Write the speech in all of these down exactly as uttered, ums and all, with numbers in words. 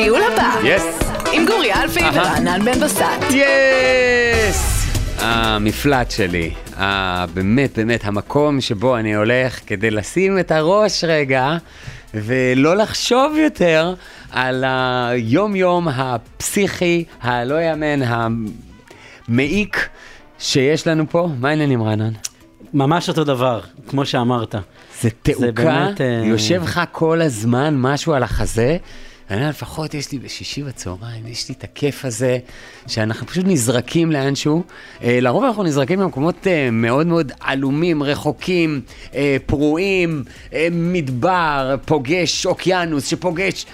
הטיול הבא. יס. עם גורי אלפי ורענן בן בסט. יס! המפלט שלי, באמת באמת המקום שבו אני הולך כדי לשים את הראש רגע ולא לחשוב יותר על היום יום הפסיכי, הלא יאמן, המעיק שיש לנו פה. מה העניינים רענן? ממש אותו דבר, כמו שאמרת. זה תעוקה, יושב לך כל הזמן משהו על החזה. אני לפחות יש לי בשישי בצהריים, יש לי את הכיף הזה, שאנחנו פשוט נזרקים לאנשהו. לרוב אנחנו נזרקים למקומות מאוד מאוד עלומים, רחוקים, פרועים, מדבר, פוגש, אוקיינוס שפוגש.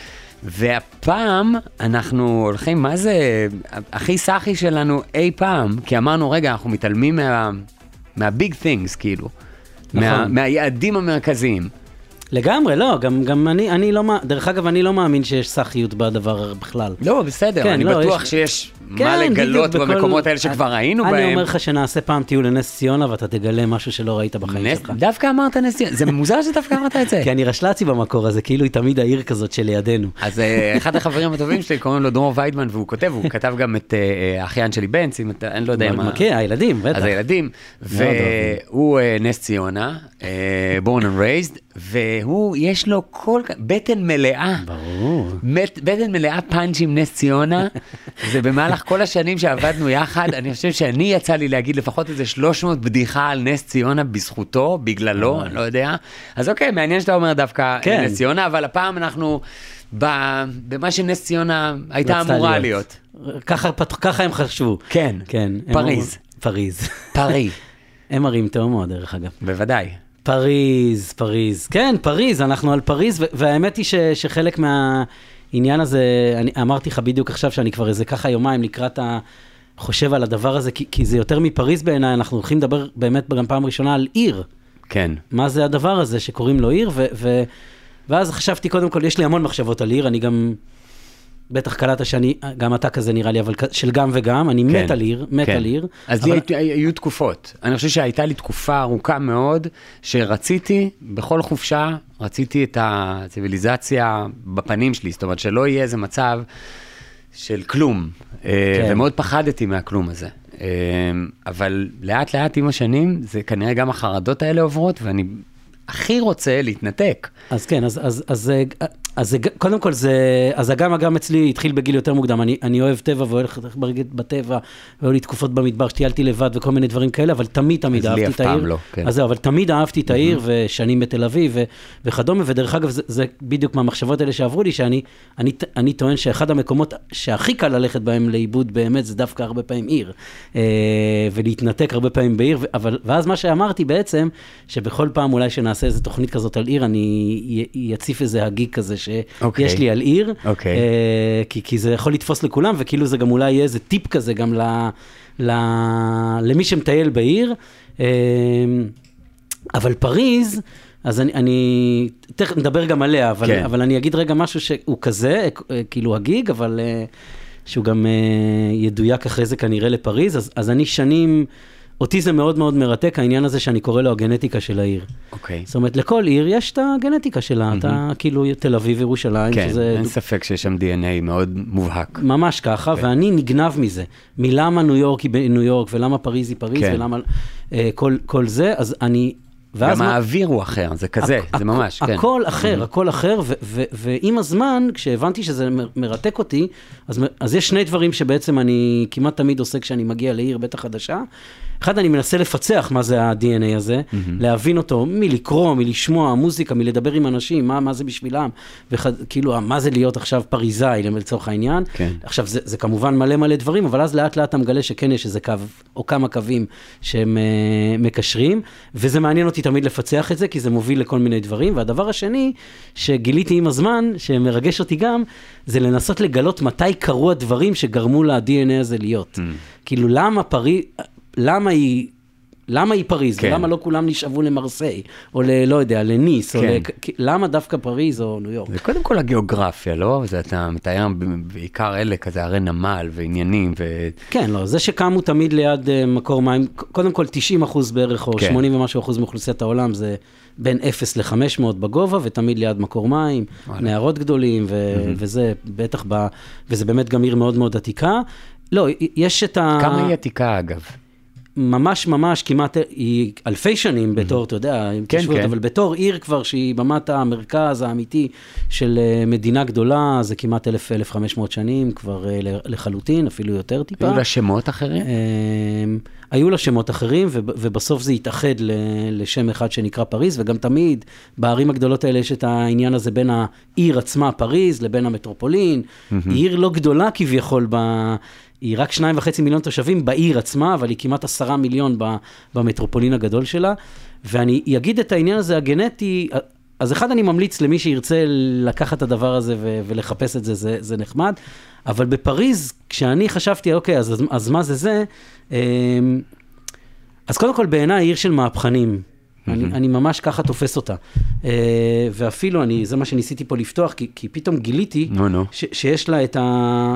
והפעם אנחנו הולכים, מה זה הכי סחי שלנו אי פעם? כי אמרנו, רגע, אנחנו מתעלמים מה, מה-big things, כאילו. נכון. מה, מהיעדים המרכזיים. לגמרי, לא, גם, גם אני, אני לא, דרך אגב, אני לא מאמין שיש סחיות בדבר בכלל. לא, בסדר, כן, אני לא, בטוח יש... שיש כן, מה לגלות במקומות בכל... האלה שכבר ראינו אני בהם. אני אומר לך שנעשה פעם טיול לנס ציונה, ואתה תגלה משהו שלא ראית בחיים נס... שלך. דווקא אמרת נס ציונה, זה מוזר שדווקא אמרת את זה. כי אני רשלצי במקור הזה, כאילו היא תמיד העיר כזאת שלידינו. אז אחד החברים הטובים שלי קוראים לו דרור ויידמן, והוא כותב, הוא כתב גם את האחיין שלי בנץ, אני לא יודע מה... מכיר, הילדים, בטח. אז הילדים, והוא נס ציונה, born and raised, והוא, יש לו כל, בטן מלאה. ברור. בטן מלאה פאנצ'ים נס ציונה, זה במהלך כל השנים שעבדנו יחד, אני חושב שאני יצא לי להגיד לפחות איזה שלוש מאות בדיחה על נס ציונה בזכותו, בגללו, אני לא יודע. אז אוקיי, מעניין שאתה אומר דווקא נס ציונה, אבל הפעם אנחנו במה שנס ציונה הייתה אמורה להיות. ככה הם חשבו. כן, פריז. פריז. פרי. הם מראים תאומות, דרך אגב. בוודאי. פריז, פריז. כן, פריז, אנחנו על פריז, והאמת היא ש, שחלק מהעניין הזה, אני אמרתי לך בדיוק עכשיו שאני כבר איזה ככה יומיים לקראת החושב על הדבר הזה, כי, כי זה יותר מפריז בעיניי, אנחנו הולכים לדבר באמת גם פעם ראשונה על עיר. כן. מה זה הדבר הזה שקוראים לו עיר, ו, ו, ואז חשבתי קודם כל, יש לי המון מחשבות על עיר, אני גם... בטח קלטת שאני, גם אתה כזה נראה לי, אבל של גם וגם, אני מת על עיר, מת על עיר. אז לי היו תקופות. אני חושב שהייתה לי תקופה ארוכה מאוד, שרציתי, בכל חופשה, רציתי את הציביליזציה בפנים שלי, זאת אומרת שלא יהיה איזה מצב של כלום, ומאוד פחדתי מהכלום הזה. אבל לאט לאט עם השנים, זה כנראה גם החרדות האלה עוברות, ואני הכי רוצה להתנתק. אז כן, אז, אז, אז, אז קודם כל זה, אז הגם הגם אצלי התחיל בגיל יותר מוקדם, אני, אני אוהב טבע והולך בטבע, והיו לי תקופות במדבר שטיילתי לבד וכל מיני דברים כאלה, אבל תמיד תמיד אהבתי את העיר. לא, כן. אז זהו, אבל תמיד אהבתי את העיר, ושנים בתל אביב ו, וכדומה, ודרך אגב זה, זה בדיוק מהמחשבות האלה שעברו לי, שאני אני, אני טוען שאחד המקומות שהכי קל ללכת בהם לאיבוד באמת, זה דווקא הרבה פעמים עיר, ולהתנתק הרבה פעמים בעיר, אבל, ואז מה שאמרתי בעצם, שבכל פעם אולי שנעשה איזו תוכנית כזאת על עיר, אני יציף איזה הגיג כזה שיש לי על עיר, כי זה יכול לתפוס לכולם, וכאילו זה גם אולי יהיה איזה טיפ כזה גם למי שמטייל בעיר. אבל פריז, אז אני תכף נדבר גם עליה, אבל אני אגיד רגע משהו שהוא כזה, כאילו הגיג, אבל שהוא גם ידויק אחרי זה כנראה לפריז, אז אני שנים... אותי זה מאוד מאוד מרתק, העניין הזה שאני קורא לו הגנטיקה של העיר. אוקיי. זאת אומרת, לכל עיר יש את הגנטיקה שלה, אתה כאילו תל אביב, ירושלים. כן, אין ספק שיש שם די אן איי מאוד מובהק. ממש ככה, ואני נגנב מזה. מלמה ניו יורק היא בניו יורק, ולמה פריז היא פריז, ולמה כל זה, אז אני... גם האוויר הוא אחר, זה כזה, זה ממש, כן. הכל אחר, הכל אחר, ועם הזמן, כשהבנתי שזה מרתק אותי, אז יש שני דברים שבעצם אני כמעט תמיד עושה כשאני מגיע לעיר בטח חדשה. אחד, אני מנסה לפצח מה זה ה-די אן איי הזה, להבין אותו, מלקרוא, מלשמוע, מוזיקה, מלדבר עם אנשים, מה זה בשבילם, וכאילו, מה זה להיות עכשיו פריזאי, לצורך העניין. עכשיו, זה כמובן מלא מלא דברים, אבל אז לאט לאט אתה מגלה שכן יש איזה קו, או כמה קווים שהם מקשרים, וזה מעניין אותי תמיד לפצח את זה, כי זה מוביל לכל מיני דברים, והדבר השני, שגיליתי עם הזמן, שמרגש אותי גם, זה לנסות לגלות מתי קרו הדברים שגרמו ל-די אן איי הזה להיות. כאילו, למה פריז, למה היא למה היא פריז? כן. ולמה לא כולם נשאבו למרסיי, או ל, לא יודע, לניס, כן. או ל... למה דווקא פריז או ניו יורק? זה קודם כל הגיאוגרפיה, לא? זה אתה מתאר בעיקר אלה, כזה הרי נמל ועניינים ו... כן, לא, זה שקמו תמיד ליד uh, מקור מים, קודם כל תשעים אחוז בערך, או כן. שמונים ומשהו אחוז מאוכלוסיית העולם, זה בין אפס ל-חמש מאות בגובה, ותמיד ליד מקור מים, נערות גדולים, ו... mm-hmm. וזה בטח ב... וזה באמת גם עיר מאוד מאוד עתיקה. לא, יש את ה... כמה היא עתיקה אגב? ממש ממש כמעט, היא אלפי שנים בתור, אתה יודע, כן, כן. אבל בתור עיר כבר שהיא במת המרכז האמיתי של מדינה גדולה, זה כמעט אלף, אלף וחמש מאות שנים כבר לחלוטין, אפילו יותר טיפה. היו לה שמות אחרים? היו לה שמות אחרים, ובסוף זה התאחד לשם אחד שנקרא פריז, וגם תמיד בערים הגדולות האלה יש את העניין הזה בין העיר עצמה, פריז, לבין המטרופולין. היא עיר לא גדולה כביכול ב... היא רק שניים וחצי מיליון תושבים בעיר עצמה, אבל היא כמעט עשרה מיליון במטרופולין הגדול שלה, ואני אגיד את העניין הזה הגנטי, אז אחד אני ממליץ למי שירצה לקחת את הדבר הזה ו- ולחפש את זה, זה, זה נחמד, אבל בפריז, כשאני חשבתי, אוקיי, אז, אז מה זה זה? אז קודם כל בעיניי עיר של מהפכנים, אני, אני ממש ככה תופס אותה. ואפילו אני, זה מה שניסיתי פה לפתוח, כי, כי פתאום גיליתי no, no. ש- שיש לה את ה...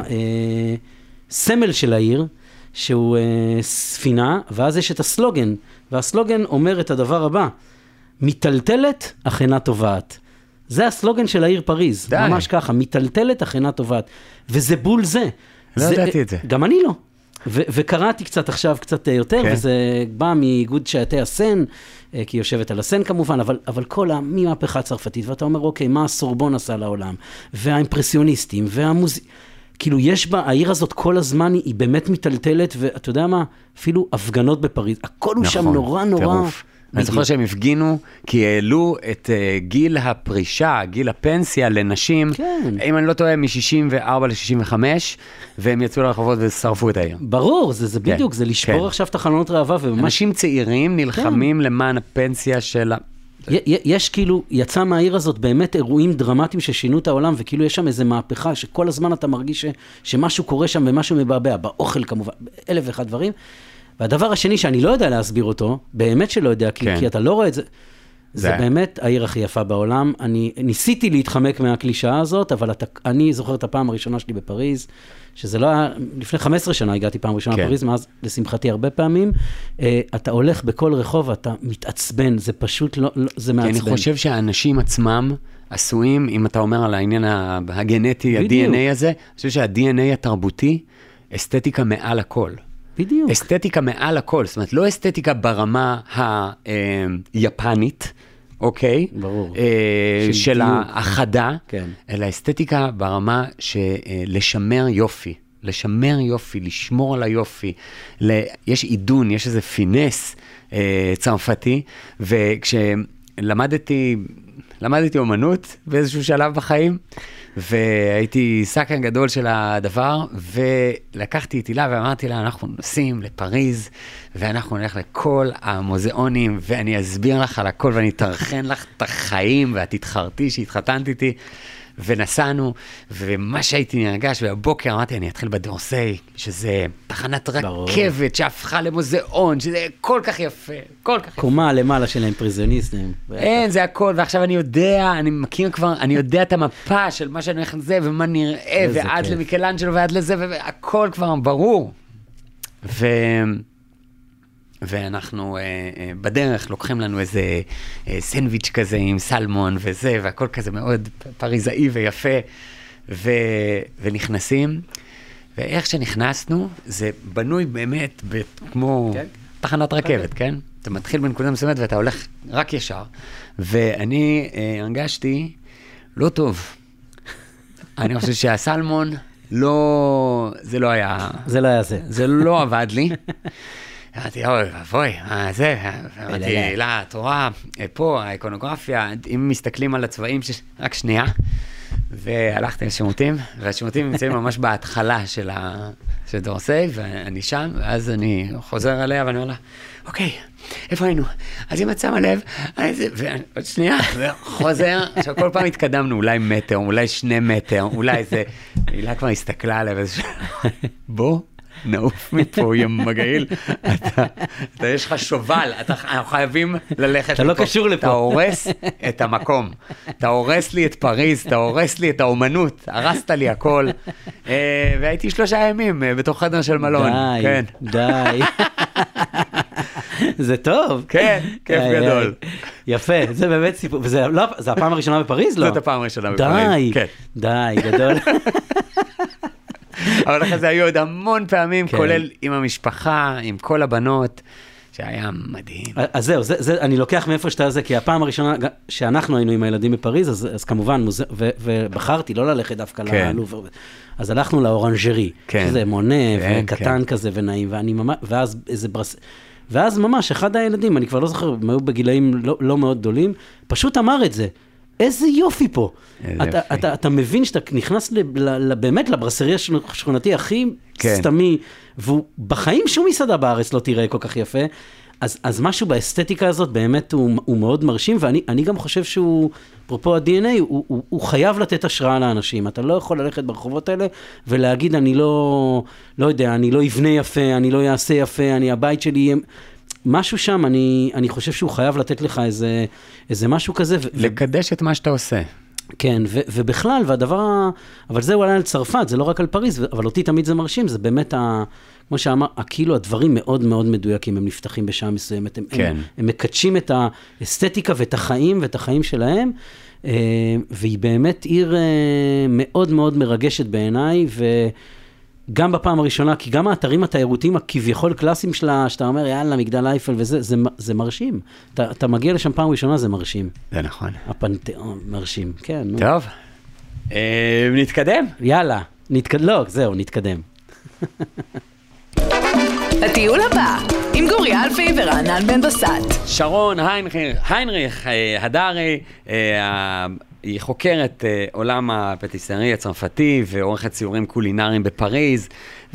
סמל של העיר, שהוא אה, ספינה, ואז יש את הסלוגן, והסלוגן אומר את הדבר הבא, מיטלטלת, אך אינה טובעת. זה הסלוגן של העיר פריז, די. ממש ככה, מיטלטלת, אך אינה טובעת. וזה בול זה. לא זה, ידעתי את זה. גם אני לא. ו- וקראתי קצת עכשיו, קצת יותר, כן. וזה בא מאיגוד שעתי הסן, כי היא יושבת על הסן כמובן, אבל, אבל כל המהפכה הצרפתית, ואתה אומר, אוקיי, מה הסורבון עשה לעולם? והאימפרסיוניסטים, והמוזיק... כאילו יש בה, העיר הזאת כל הזמן היא באמת מטלטלת, ואתה יודע מה? אפילו הפגנות בפריז, הכל הוא שם נורא נורא. אני זוכר שהם הפגינו, כי העלו את גיל הפרישה, גיל הפנסיה לנשים, אם אני לא טועה, מ-שישים וארבע ל-שישים וחמש, והם יצאו לרחובות ושרפו את העיר. ברור, זה בדיוק, זה לשבור עכשיו את החלונות ראווה. אנשים צעירים נלחמים למען הפנסיה של... יש כאילו, יצא מהעיר הזאת באמת אירועים דרמטיים ששינו את העולם, וכאילו יש שם איזו מהפכה, שכל הזמן אתה מרגיש שמשהו קורה שם ומשהו מבעבע, באוכל כמובן, אלף ואחד דברים. והדבר השני שאני לא יודע להסביר אותו, באמת שלא יודע, כי, כי אתה לא רואה את זה, זה, זה באמת העיר הכי יפה בעולם. אני ניסיתי להתחמק מהקלישאה הזאת, אבל אתה, אני זוכר את הפעם הראשונה שלי בפריז, שזה לא היה, לפני חמש עשרה שנה הגעתי פעם ראשונה כן. בפריז, מאז לשמחתי הרבה פעמים, אתה הולך בכל רחוב, אתה מתעצבן, זה פשוט לא, לא זה מעצבן. אני חושב שהאנשים עצמם עשויים, אם אתה אומר על העניין הגנטי, ה-די אן איי הזה, אני חושב שה-די אן איי התרבותי, אסתטיקה מעל הכל. בדיוק. אסתטיקה מעל הכל, זאת אומרת, לא אסתטיקה ברמה היפנית, אוקיי? ברור. של, של האחדה, כן. אלא אסתטיקה ברמה שלשמר יופי, לשמר יופי, לשמור על היופי, יש עידון, יש איזה פינס צרפתי, וכשלמדתי, למדתי אומנות באיזשהו שלב בחיים, והייתי סקרן גדול של הדבר, ולקחתי את הילה ואמרתי לה, אנחנו נוסעים לפריז, ואנחנו נלך לכל המוזיאונים, ואני אסביר לך על הכל, ואני אתרחן לך את החיים, ואת התחרתי שהתחתנת איתי, ונסענו, ומה שהייתי נרגש, ובבוקר אמרתי, אני אתחיל בדורסיי, שזה תחנת רכבת שהפכה למוזיאון, שזה כל כך יפה, כל כך יפה. קומה למעלה של האימפרסיוניסטים. אין, זה הכל, ועכשיו אני יודע, אני מכיר כבר, אני יודע את המפה של מה שאני הולך לזה, ומה נראה, ועד למיקלנג'לו, ועד לזה, והכל כבר ברור. ו... ואנחנו אה, אה, בדרך לוקחים לנו איזה אה, סנדוויץ' כזה עם סלמון וזה, והכל כזה מאוד פריזאי ויפה, ו, ונכנסים, ואיך שנכנסנו, זה בנוי באמת כמו כן. תחנת רכבת, okay. כן? אתה מתחיל בנקודה מסוימת ואתה הולך רק ישר, ואני אה, הרגשתי לא טוב. אני חושב שהסלמון לא, זה לא היה... זה לא היה זה. זה לא עבד לי. אמרתי, אוי, אבוי, מה זה? אמרתי, לא, תורה, פה, האיקונוגרפיה, אם מסתכלים על הצבעים, רק שנייה, והלכתי לשירותים, והשירותים נמצאים ממש בהתחלה של דורסיי, ואני שם, ואז אני חוזר עליה, ואני אומר לה, אוקיי, איפה היינו? אז אם את שמה לב, ועוד שנייה, וחוזר, עכשיו כל פעם התקדמנו, אולי מטר, אולי שני מטר, אולי זה, הילה כבר הסתכלה עליה, בוא, נעוף מפה, יא מגעיל. אתה, אתה יש לך שובל, אתה, אנחנו חייבים ללכת אתה לא קשור לפה. אתה הורס את המקום, אתה הורס לי את פריז, אתה הורס לי את האומנות, הרסת לי הכל, והייתי שלושה ימים בתוך חדר של מלון. די, כן. די. זה טוב. כן, כיף גדול. יפה, זה באמת סיפור, וזה לא, זה הפעם הראשונה בפריז, לא? זאת הפעם הראשונה בפריז. די, כן. די, גדול. אבל אחרי זה היו עוד המון פעמים, כולל עם המשפחה, עם כל הבנות, שהיה מדהים. אז זהו, זה, זה, אני לוקח מאיפה שאתה זה, כי הפעם הראשונה שאנחנו היינו עם הילדים בפריז, אז, אז כמובן, מוזה, ו, ובחרתי לא ללכת דווקא כן. ללובר, אז הלכנו לאורנג'רי, כן. שזה מונה כן, וקטן כן. כזה ונעים, ואני ממש, ואז איזה ברס... ואז ממש, אחד הילדים, אני כבר לא זוכר, הם היו בגילאים לא, לא מאוד גדולים, פשוט אמר את זה. איזה יופי פה. אתה, יופי. אתה, אתה מבין שאתה נכנס ל, ל, באמת לברסריה השכונתי הכי כן. סתמי, והוא בחיים שום מסעדה בארץ לא תראה כל כך יפה, אז, אז משהו באסתטיקה הזאת באמת הוא, הוא מאוד מרשים, ואני אני גם חושב שהוא, אפרופו ה-די אן איי, הוא, הוא, הוא חייב לתת השראה לאנשים. אתה לא יכול ללכת ברחובות האלה ולהגיד, אני לא, לא יודע, אני לא אבנה יפה, אני לא אעשה יפה, אני, הבית שלי יהיה... משהו שם, אני, אני חושב שהוא חייב לתת לך איזה, איזה משהו כזה. ו- לקדש את מה שאתה עושה. כן, ו- ובכלל, והדבר, אבל זה אולי על צרפת, זה לא רק על פריז, אבל אותי תמיד זה מרשים, זה באמת, ה, כמו שאמר, כאילו הדברים מאוד מאוד מדויקים, הם נפתחים בשעה מסוימת, הם, כן. הם, הם מקדשים את האסתטיקה ואת החיים ואת החיים שלהם, והיא באמת עיר מאוד מאוד מרגשת בעיניי, ו... גם בפעם הראשונה, כי גם האתרים התיירותיים הכביכול קלאסיים שלה, שאתה אומר, יאללה, מגדל אייפל וזה, זה, זה מרשים. אתה, אתה מגיע לשם פעם ראשונה, זה מרשים. זה נכון. הפנתיאון, מרשים, כן. טוב, אה, נתקדם? יאללה, נתקדם, לא, זהו, נתקדם. הטיול הבא, עם גורי אלפי ורענן בן בסט. שרון היינריך הדרי, היא חוקרת עולם הפטיסרי הצרפתי ועורכת ציורים קולינריים בפריז,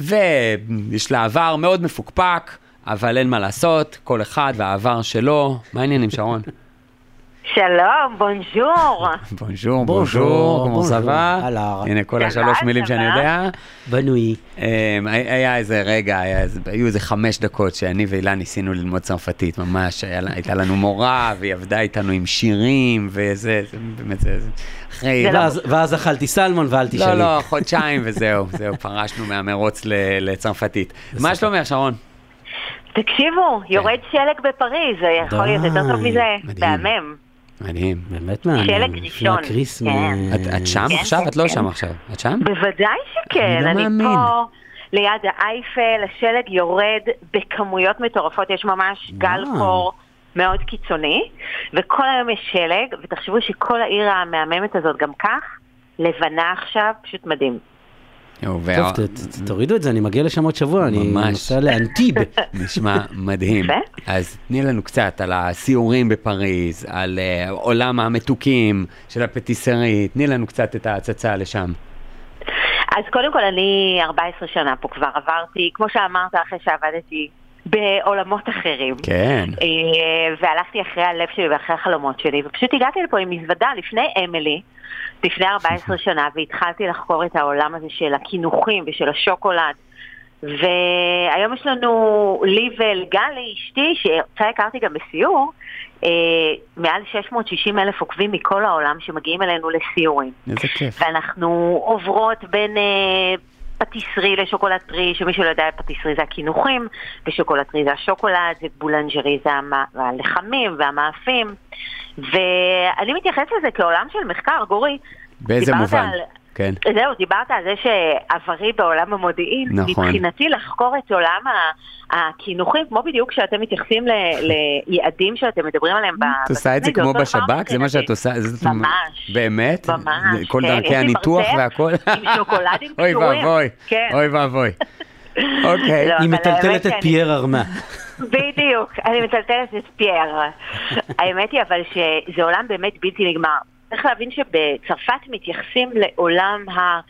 ויש לה עבר מאוד מפוקפק, אבל אין מה לעשות, כל אחד והעבר שלו. מה העניינים, שרון? שלום, בונז'ור. בונז'ור, בונז'ור, כמו סבא. הנה כל השלוש מילים שאני יודע. בנוי. היה איזה רגע, היו איזה חמש דקות שאני ואילן ניסינו ללמוד צרפתית, ממש הייתה לנו מורה, והיא עבדה איתנו עם שירים, וזה, באמת זה, אחרי... ואז אכלתי סלמון ואלתי שלי. לא, לא, חודשיים וזהו, זהו, פרשנו מהמרוץ לצרפתית. מה שלומך, שרון? תקשיבו, יורד שלג בפריז, זה יכול להיות יותר טוב מזה, מהמם. מדהים. באמת מעניין. שלג ראשון. את שם עכשיו? את לא שם עכשיו. את שם? בוודאי שכן. אני פה ליד האייפל, השלג יורד בכמויות מטורפות, יש ממש גל קור מאוד קיצוני, וכל היום יש שלג, ותחשבו שכל העיר המהממת הזאת גם כך, לבנה עכשיו, פשוט מדהים. טוב, תורידו את זה, אני מגיע לשם עוד שבוע, אני נוסע לאנטיב. נשמע מדהים. אז תני לנו קצת על הסיורים בפריז, על עולם המתוקים של הפטיסרי, תני לנו קצת את ההצצה לשם. אז קודם כל, אני ארבע עשרה שנה פה כבר עברתי, כמו שאמרת, אחרי שעבדתי בעולמות אחרים. כן. והלכתי אחרי הלב שלי ואחרי החלומות שלי, ופשוט הגעתי לפה עם מזוודה לפני אמילי, לפני ארבע עשרה שנה, והתחלתי לחקור את העולם הזה של הכינוחים ושל השוקולד. והיום יש לנו לי ולגן לאשתי, שאותה הכרתי גם בסיור, אה, מעל שש מאות ושישים אלף עוקבים מכל העולם שמגיעים אלינו לסיורים. איזה כיף. ואנחנו עוברות בין אה, פטיסרי לשוקולטרי, שמי שלא יודע, פטיסרי זה הכינוחים, ושוקולטרי זה השוקולד, ובולנג'רי זה הלחמים והמאפים. ואני מתייחסת לזה כעולם של מחקר, גורי. באיזה מובן? על... כן. זהו, דיברת על זה שעברי בעולם המודיעין, נכון. מבחינתי לחקור את עולם הכינוחים, כמו בדיוק שאתם מתייחסים ליעדים שאתם מדברים עליהם. את עושה את זה כמו בשב"כ? זה מה שאת עושה? ממש. באמת? ממש. כל דרכי הניתוח והכל? עם שוקולדים אוי ואבוי, אוי ואבוי. אוקיי. היא מטלטלת את פייר ארמה. בדיוק, אני מטלטלת את פייר. האמת היא אבל שזה עולם באמת בלתי נגמר. צריך להבין שבצרפת מתייחסים לעולם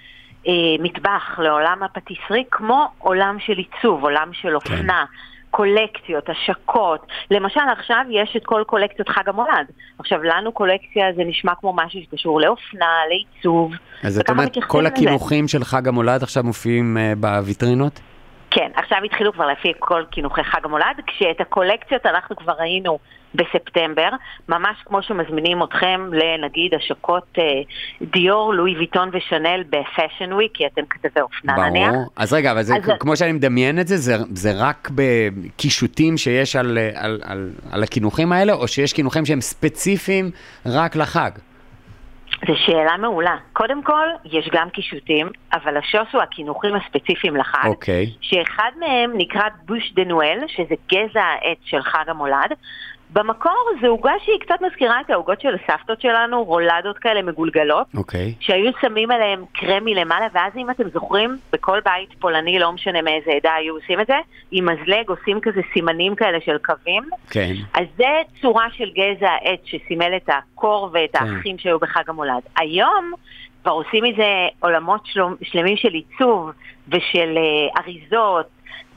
המטבח, לעולם הפטיסרי, כמו עולם של עיצוב, עולם של אופנה, קולקציות, השקות. למשל, עכשיו יש את כל קולקציות חג המולד. עכשיו, לנו קולקציה זה נשמע כמו משהו שקשור לאופנה, לעיצוב. אז זאת אומרת, כל הכינוחים של חג המולד עכשיו מופיעים בוויטרינות? כן, עכשיו התחילו כבר לפי כל כינוכי חג המולד, כשאת הקולקציות אנחנו כבר ראינו בספטמבר, ממש כמו שמזמינים אתכם לנגיד השקות אה, דיור, לואי ויטון ושנל בפאשן וויק, כי אתם כתבי אופנה נניח. ברור. אז רגע, אבל זה, אז... כמו שאני מדמיין את זה, זה, זה רק בקישוטים שיש על, על, על, על הכינוכים האלה, או שיש כינוכים שהם ספציפיים רק לחג? זו שאלה מעולה. קודם כל, יש גם קישוטים, אבל השוס הוא הכינוכים הספציפיים לחג, אוקיי. שאחד מהם נקרא בוש דה נואל, שזה גזע העץ של חג המולד. במקור זה עוגה שהיא קצת מזכירה את העוגות של הסבתות שלנו, רולדות כאלה מגולגלות, אוקיי. שהיו שמים עליהם קרמי למעלה, ואז אם אתם זוכרים, בכל בית פולני, לא משנה מאיזה עדה היו עושים את זה, עם מזלג עושים כזה סימנים כאלה של קווים. כן. אז זה צורה של גזע העץ שסימל את הקור ואת כן. האחים שהיו בחג המולד. היום כבר עושים מזה עולמות שלום, שלמים של עיצוב ושל uh, אריזות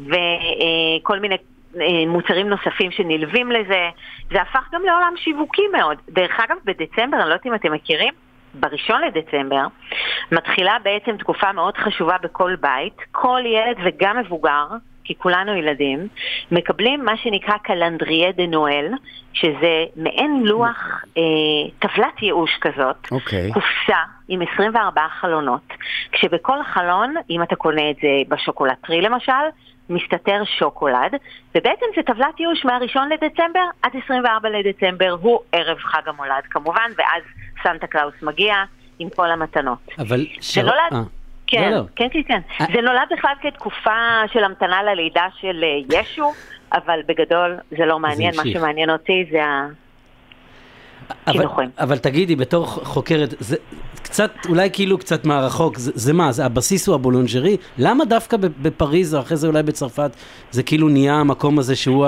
וכל uh, מיני מוצרים נוספים שנלווים לזה. זה הפך גם לעולם שיווקי מאוד. דרך אגב, בדצמבר, אני לא יודעת אם אתם מכירים, בראשון לדצמבר, מתחילה בעצם תקופה מאוד חשובה בכל בית. כל ילד וגם מבוגר, כי כולנו ילדים, מקבלים מה שנקרא קלנדריה דה נואל, שזה מעין לוח, אה, טבלת ייאוש כזאת, אוקיי. קופסה עם עשרים וארבעה חלונות, כשבכל חלון, אם אתה קונה את זה בשוקולטרי למשל, מסתתר שוקולד, ובעצם זה טבלת ייאוש מהראשון לדצמבר עד עשרים וארבעה לדצמבר, הוא ערב חג המולד כמובן, ואז סנטה קלאוס מגיע עם כל המתנות. אבל זה נולד, אה. כן, לא, לא. כן, כן, כן. אה. זה נולד בכלל כתקופה של המתנה ללידה של ישו, אבל בגדול זה לא מעניין, מה שמעניין אותי זה ה... אבל, אבל תגידי, בתור חוקרת, זה קצת, אולי כאילו קצת מהרחוק, זה, זה מה? זה הבסיס הוא הבולונג'רי? למה דווקא בפריז, או אחרי זה אולי בצרפת, זה כאילו נהיה המקום הזה שהוא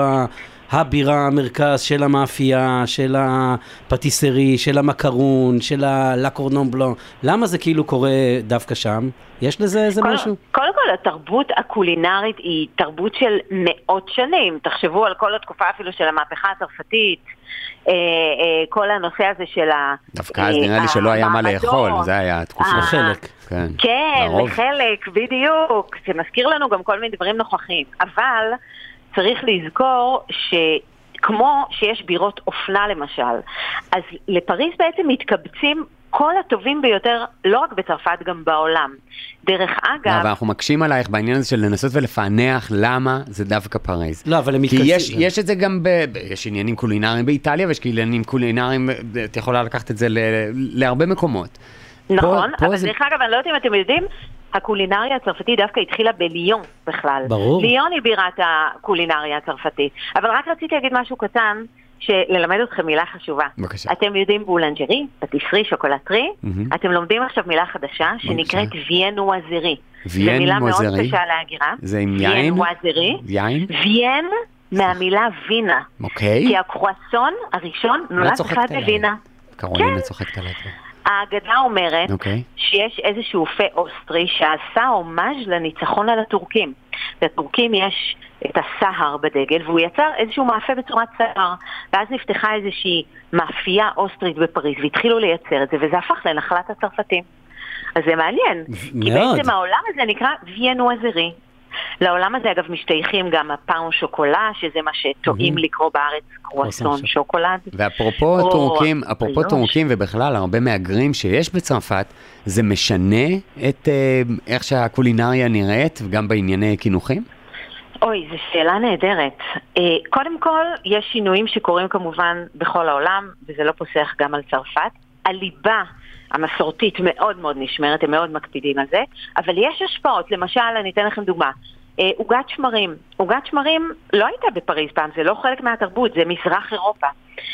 הבירה, המרכז של המאפייה, של הפטיסרי, של המקרון, של הלקורנון בלון? למה זה כאילו קורה דווקא שם? יש לזה איזה כל, משהו? קודם כל, התרבות הקולינרית היא תרבות של מאות שנים. תחשבו על כל התקופה אפילו של המהפכה הצרפתית, אה, אה, כל הנושא הזה של ה... דווקא אז נראה לי שלא היה מה לאכול, זה היה התקופה. לחלק. כן, כן, לחלק, בדיוק. זה מזכיר לנו גם כל מיני דברים נוכחים. אבל צריך לזכור ש... כמו שיש בירות אופנה למשל, אז לפריז בעצם מתקבצים כל הטובים ביותר, לא רק בצרפת, גם בעולם. דרך אגב... אבל אנחנו מקשים עלייך בעניין הזה של לנסות ולפענח למה זה דווקא פריז. לא, אבל הם מתכנסים. כי יש, זה. יש את זה גם, ב, יש עניינים קולינריים באיטליה, ויש עניינים קולינריים, את יכולה לקחת את זה ל, להרבה מקומות. נכון, פה, פה אבל זה... דרך אגב, אני לא יודעת אם אתם יודעים, הקולינריה הצרפתית דווקא התחילה בליון בכלל. ברור. ליון היא בירת הקולינריה הצרפתית. אבל רק רציתי להגיד משהו קטן, שללמד אתכם מילה חשובה. בבקשה. אתם יודעים בולנג'רי, פטיסרי, שוקולטרי, Mm-hmm. אתם לומדים עכשיו מילה חדשה שנקראת ויין ווזרי. ויין זו מילה מאוד ווזרי? קשה להגירה. זה עם ויין יין? ווזרי. יין? ויין מהמילה וינה. אוקיי. כי הקרואסון הראשון נולד אחד בווינה. קרולינה צוחקת עליי. האגדה אומרת okay. שיש איזשהו פה אוסטרי שעשה הומאז' לניצחון על הטורקים. לטורקים יש את הסהר בדגל, והוא יצר איזשהו מאפה בצורת סהר, ואז נפתחה איזושהי מאפייה אוסטרית בפריז, והתחילו לייצר את זה, וזה הפך לנחלת הצרפתים. אז זה מעניין, כי בעצם העולם הזה נקרא ויין ווזרי. לעולם הזה אגב משתייכים גם הפאון שוקולה, שזה מה שטועים לקרוא בארץ קרואסון שוקולד. ואפרופו טורקים, אפרופו טורקים ובכלל הרבה מהגרים שיש בצרפת, זה משנה את איך שהקולינריה נראית וגם בענייני כינוכים? אוי, זו שאלה נהדרת. קודם כל, יש שינויים שקורים כמובן בכל העולם, וזה לא פוסח גם על צרפת. הליבה המסורתית מאוד מאוד נשמרת, הם מאוד מקפידים על זה, אבל יש השפעות, למשל, אני אתן לכם דוגמה, עוגת שמרים. עוגת שמרים לא הייתה בפריז פעם, זה לא חלק מהתרבות, זה מזרח אירופה.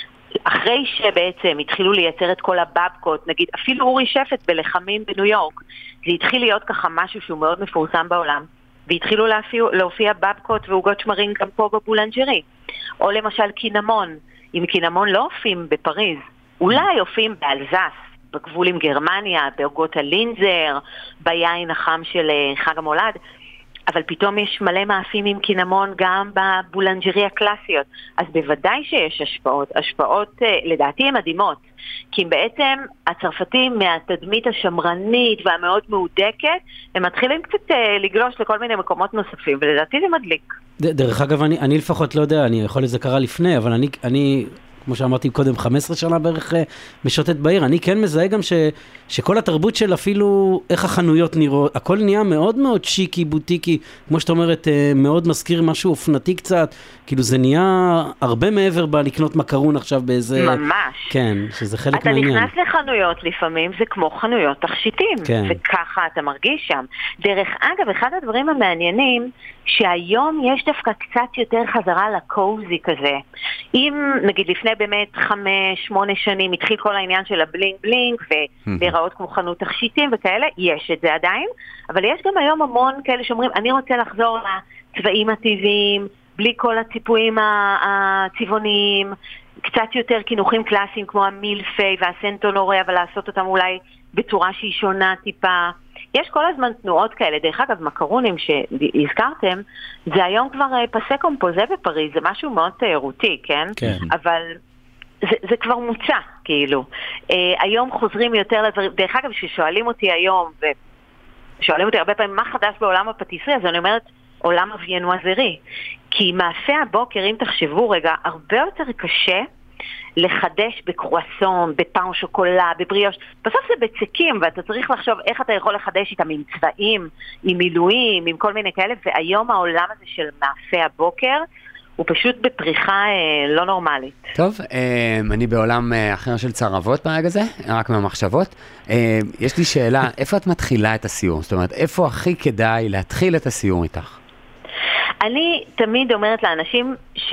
אחרי שבעצם התחילו לייצר את כל הבאבקות, נגיד אפילו אורי שפט בלחמים בניו יורק, זה התחיל להיות ככה משהו שהוא מאוד מפורסם בעולם, והתחילו להופיע, להופיע באבקות ועוגות שמרים גם פה בבולנג'רי. או למשל קינמון, אם קינמון לא הופיעים בפריז, אולי הופיעים באלזס, בגבול עם גרמניה, בעוגות הלינזר, ביין החם של חג המולד, אבל פתאום יש מלא מאפים עם קינמון גם בבולנג'רי הקלאסיות. אז בוודאי שיש השפעות. השפעות, לדעתי, הן מדהימות. כי בעצם הצרפתים מהתדמית השמרנית והמאוד מהודקת, הם מתחילים קצת לגלוש לכל מיני מקומות נוספים, ולדעתי זה מדליק. דרך אגב, אני, אני לפחות לא יודע, אני יכול לזה קרה לפני, אבל אני... אני... כמו שאמרתי קודם, חמש עשרה שנה בערך משוטט בעיר, אני כן מזהה גם ש, שכל התרבות של אפילו איך החנויות נראות, הכל נהיה מאוד מאוד שיקי, בוטיקי, כמו שאת אומרת, מאוד מזכיר משהו אופנתי קצת, כאילו זה נהיה הרבה מעבר בלקנות מקרון עכשיו באיזה... ממש. כן, שזה חלק מהעניין. אתה נכנס לחנויות לפעמים, זה כמו חנויות תכשיטים, כן. וככה אתה מרגיש שם. דרך אגב, אחד הדברים המעניינים, שהיום יש דווקא קצת יותר חזרה לקוזי כזה. אם נגיד לפני באמת חמש, שמונה שנים התחיל כל העניין של הבלינג בלינג ולהיראות כמו חנות תכשיטים וכאלה, יש את זה עדיין, אבל יש גם היום המון כאלה שאומרים, אני רוצה לחזור לצבעים הטבעיים, בלי כל הציפויים הצבעוניים, קצת יותר כינוחים קלאסיים כמו המילפי והסנטונורי, אבל לעשות אותם אולי בצורה שהיא שונה טיפה. יש כל הזמן תנועות כאלה, דרך אגב, מקרונים שהזכרתם, זה היום כבר פסה קומפוזה בפריז, זה משהו מאוד תיירותי, כן? כן. אבל זה, זה כבר מוצא, כאילו. היום חוזרים יותר לדברים, דרך אגב, ששואלים אותי היום, ושואלים אותי הרבה פעמים, מה חדש בעולם הפטיסרי? אז אני אומרת, עולם הוויינואזרי. כי מאפה הבוקר, אם תחשבו רגע, הרבה יותר קשה, לחדש בקרואסון, בפאון שוקולה, בבריאוש. בסוף זה בצקים, ואתה צריך לחשוב איך אתה יכול לחדש איתם עם צבעים, עם מילואים, עם כל מיני כאלה, והיום העולם הזה של מאפה הבוקר, הוא פשוט בפריחה אה, לא נורמלית. טוב, אה, אני בעולם אה, אחר של צרבות ברגע זה, רק מהמחשבות. אה, יש לי שאלה, איפה את מתחילה את הסיור? זאת אומרת, איפה הכי כדאי להתחיל את הסיור איתך? אני תמיד אומרת לאנשים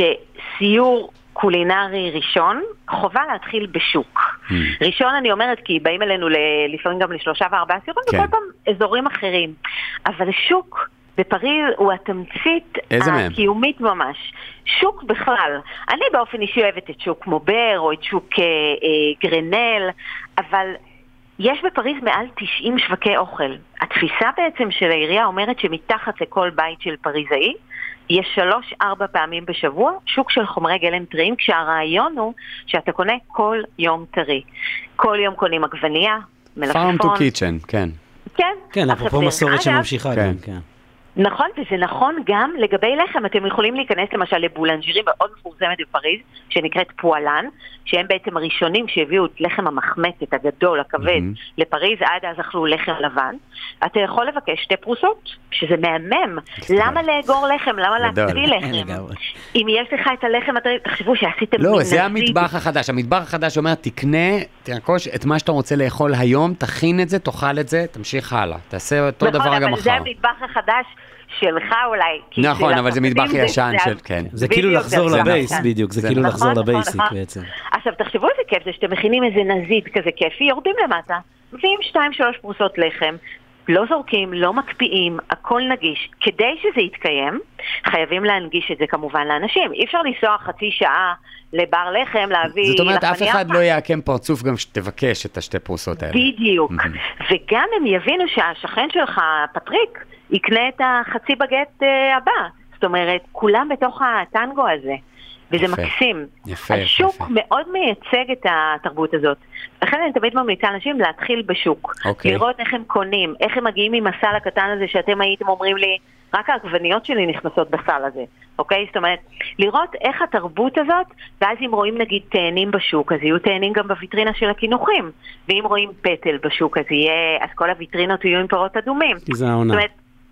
שסיור קולינרי ראשון, חובה להתחיל בשוק. Hmm. ראשון אני אומרת כי באים אלינו לפעמים גם לשלושה וארבעה סיורים, כן. וכל פעם אזורים אחרים. אבל שוק בפריז הוא התמצית הקיומית ממש. שוק בכלל. אני באופן אישי אוהבת את שוק מובר או את שוק אה, אה, גרנל, אבל יש בפריז מעל תשעים שווקי אוכל. התפיסה בעצם של העירייה אומרת שמתחת לכל בית של פריזאי, יש שלוש, ארבע פעמים בשבוע שוק של חומרי גלם טריים, כשהרעיון הוא שאתה קונה כל יום טרי. כל יום קונים עגבנייה, מלפפון. Farm to kitchen, כן. כן. כן, אפרופו מסורת שממשיכה כן. גם, כן. נכון, וזה נכון גם לגבי לחם. אתם יכולים להיכנס למשל לבולנג'רי מאוד מפורסמת בפריז, שנקראת פועלן, שהם בעצם הראשונים שהביאו את לחם המחמצת הגדול, הכבד, mm-hmm. לפריז, עד אז אכלו לחם לבן. אתה יכול לבקש שתי פרוסות, שזה מהמם. למה לאגור לחם? למה להקפיא לחם? אם יש לך את הלחם, תחשבו שעשיתם... לא, זה המטבח החדש. המטבח החדש אומר, תקנה, תרכוש את מה שאתה רוצה לאכול היום, תכין את זה, תאכל את זה, תמשיך הלאה. תעשה אותו דבר גם מחר. נכון, אבל זה המטבח החדש שלך אולי. נכון, אבל זה מטבח ישן של, כן. זה כאילו לחזור לבייס, בדיוק, זה כאילו לחזור לבייסיק בעצם. עכשיו, תחשבו איזה כיף זה שאתם מכינים איזה נזית כזה כיפי, יורדים למטה, מביאים שתיים, שלוש פרוסות לחם, לא זורקים, לא מקפיאים, הכל נגיש. כדי שזה יתקיים, חייבים להנגיש את זה כמובן לאנשים. אי אפשר לנסוע חצי שעה לבר לחם, להביא... זאת אומרת, אף אחד לא יעקם פרצוף גם שתבקש את השתי פרוסות האלה. בדיוק. וגם הם יבינו שהשכן שלך, פטריק, יקנה את החצי בגט הבא. זאת אומרת, כולם בתוך הטנגו הזה. וזה יפה, מקסים. יפה, השוק יפה. מאוד מייצג את התרבות הזאת. לכן אני תמיד ממליצה אנשים להתחיל בשוק. אוקיי. לראות איך הם קונים, איך הם מגיעים עם הסל הקטן הזה שאתם הייתם אומרים לי, רק העגבניות שלי נכנסות בסל הזה. אוקיי? זאת אומרת, לראות איך התרבות הזאת, ואז אם רואים נגיד תאנים בשוק, אז יהיו תאנים גם בוויטרינה של הכינוחים. ואם רואים פטל בשוק, אז יהיה, אז כל הוויטרינות יהיו עם פירות אדומים. זה העונה. זאת אומרת,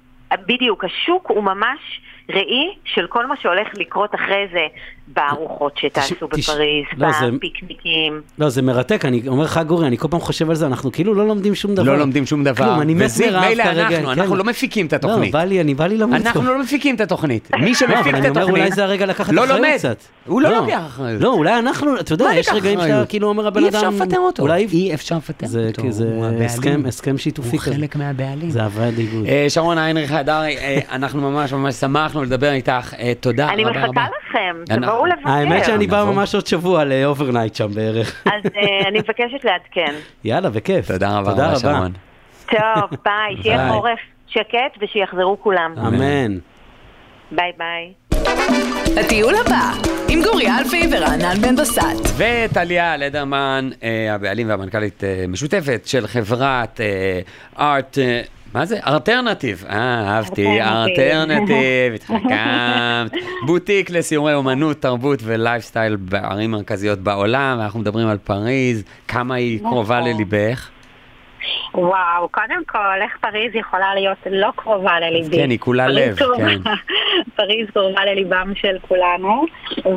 בדיוק, השוק הוא ממש ראי של כל מה שהולך לקרות אחרי זה בארוחות שתעשו בפריז, בפיקניקים. לא, זה מרתק, אני אומר לך גורי, אני כל פעם חושב על זה, אנחנו כאילו לא לומדים שום דבר. לא לומדים שום דבר. וזיו, מילא אנחנו, אנחנו לא מפיקים את התוכנית. לא, בא לי, אני בא לי לומד. אנחנו לא מפיקים את התוכנית. מי שמפיק את התוכנית, אולי זה הרגע לקחת לא אחריות לומד. קצת. הוא לא לוקח אחריות. לא, אולי אנחנו, אתה יודע, יש רגעים שאתה כאילו אומר הבן אדם, אי אפשר לפטר אותו. אי אפשר לפטר אותו. זה הסכם שיתופי כזה. הוא חלק מהבעלים. זה עבד איגוד. שרון היינריך הדרי, אנחנו ממש ממש שמחנו לדבר איתך. תודה רבה רבה. אני מחכה לכם, תבואו לבקר. האמת שאני בא ממש עוד שבוע לאוברנייט שם בערך. אז אני מבקשת לעדכן. יאללה, בכיף. תודה רבה רבה, שרון. טוב, ביי, שיהיה חורף. שקט ושיחזרו כולם. אמן. ביי ביי. הטיול הבא, עם גורי אלפי ורענן בן בסט. וטליה לדרמן, הבעלים והמנכ"לית משותפת של חברת ארט, מה זה? ארטרנטיב. אה, אהבתי, ארטרנטיב, התחכמת. בוטיק לסיורי אומנות, תרבות ולייפסטייל בערים מרכזיות בעולם, ואנחנו מדברים על פריז, כמה היא קרובה לליבך? וואו, קודם כל, איך פריז יכולה להיות לא קרובה לליבי? כן, היא כולה לב, כן. פריז קרובה לליבם של כולנו,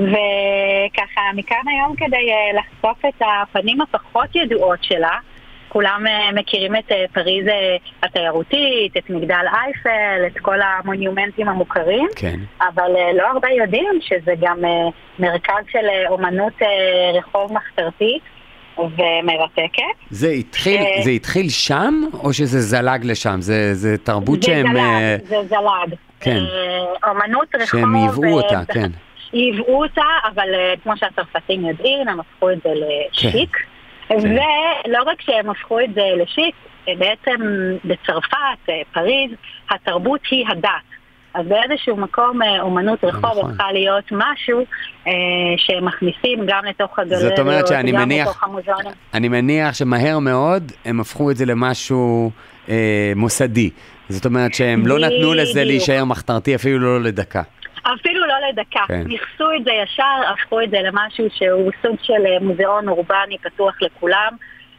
וככה, מכאן היום כדי לחשוף את הפנים הפחות ידועות שלה, כולם מכירים את פריז התיירותית, את מגדל אייפל, את כל המונומנטים המוכרים, כן. אבל לא הרבה יודעים שזה גם מרכז של אומנות רחוב מחתרתית, ומרתקת. זה התחיל, זה התחיל שם, או שזה זלג לשם? זה, זה תרבות זה שהם... זלג, זה זלג. כן. אומנות רחוב... שהם ייבאו אותה, כן. ייבאו אותה, אבל כמו שהצרפתים יודעים, הם הפכו את זה לשיק. ולא רק שהם הפכו את זה לשיק, בעצם בצרפת, פריז, התרבות היא הדת. אז באיזשהו מקום אומנות רחוב הפכה להיות משהו שהם מכניסים גם לתוך הגלריות, גם לתוך המוזיאונים. אני מניח שמהר מאוד הם הפכו את זה למשהו מוסדי. זאת אומרת שהם לא נתנו לזה להישאר מחתרתי אפילו לא לדקה. אפילו לא לדקה. נכסו את זה ישר, הפכו את זה למשהו שהוא סוג של מוזיאון אורבני פתוח לכולם.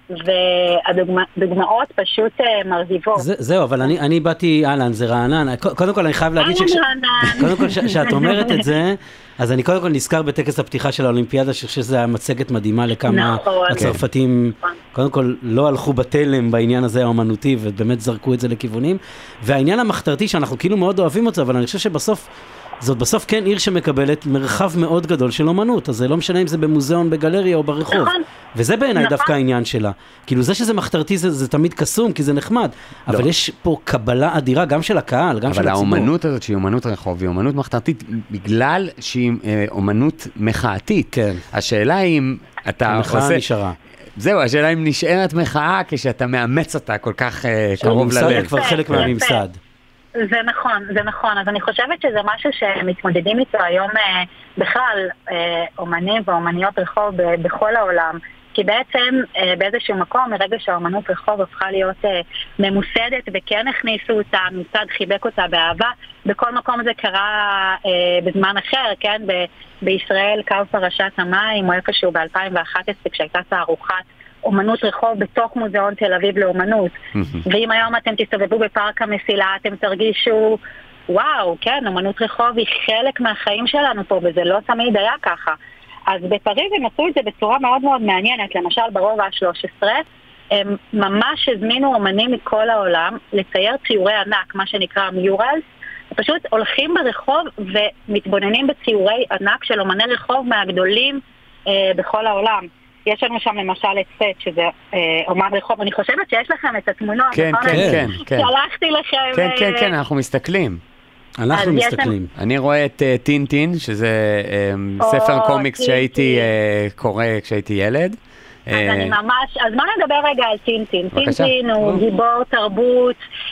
והדוגמאות פשוט מרזיבות. זהו, אבל אני באתי, אהלן, זה רענן. קודם כל אני חייב להגיד קודם כל שאת אומרת את זה, אז אני קודם כל נזכר בטקס הפתיחה של האולימפיאדה, שזה המצגת מדהימה לכמה הצרפתים, קודם כל לא הלכו בתלם בעניין הזה האומנותי, ובאמת זרקו את זה לכיוונים, והעניין המחתרתי שאנחנו כאילו מאוד אוהבים אותו, אבל אני חושב שבסוף זאת בסוף כן עיר שמקבלת מרחב מאוד גדול של אומנות, אז זה לא משנה אם זה במוזיאון, בגלריה או ברחוב. נכון. וזה בעיניי נכון. דווקא העניין שלה. כאילו זה שזה מחתרתי זה, זה תמיד קסום, כי זה נחמד. לא. אבל יש פה קבלה אדירה גם של הקהל, גם של הציבור. אבל האומנות הזאת שהיא אומנות רחוב, היא אומנות מחתרתית בגלל שהיא אה, אומנות מחאתית. כן. השאלה היא אם אתה המחאה עושה... נשארה. זהו, השאלה אם נשארת מחאה כשאתה מאמץ אותה כל כך אה, קרוב ללב. זה כבר חלק מהממסד. זה נכון, זה נכון. אז אני חושבת שזה משהו שמתמודדים איתו היום אה, בכלל אה, אומנים ואומניות רחוב ב- בכל העולם. כי בעצם אה, באיזשהו מקום, מרגע שהאומנות רחוב הפכה להיות אה, ממוסדת וכן הכניסו אותה, מצד חיבק אותה באהבה, בכל מקום זה קרה אה, בזמן אחר, כן? ב- בישראל קו פרשת המים, או איפשהו ב-אלפיים ואחת עשרה כשהייתה תערוכת אומנות רחוב בתוך מוזיאון תל אביב לאומנות. ואם היום אתם תסתובבו בפארק המסילה, אתם תרגישו, וואו, כן, אומנות רחוב היא חלק מהחיים שלנו פה, וזה לא תמיד היה ככה. אז בפריז הם עשו את זה בצורה מאוד מאוד מעניינת, למשל ברובע ה-שלוש עשרה, הם ממש הזמינו אומנים מכל העולם לצייר ציורי ענק, מה שנקרא מיורלס, פשוט הולכים ברחוב ומתבוננים בציורי ענק של אומני רחוב מהגדולים אה, בכל העולם. יש לנו שם למשל את סט, שזה אה, אומן רחוב, אני חושבת שיש לכם את התמונות. כן, כן, כן, כן. שלחתי לכם. כן, כן, כן, אנחנו מסתכלים. אנחנו מסתכלים. אני רואה את טינטין, שזה ספר קומיקס שהייתי קורא כשהייתי ילד. אז אני ממש, אז מה נדבר רגע על טינטין? טינטין הוא גיבור תרבות,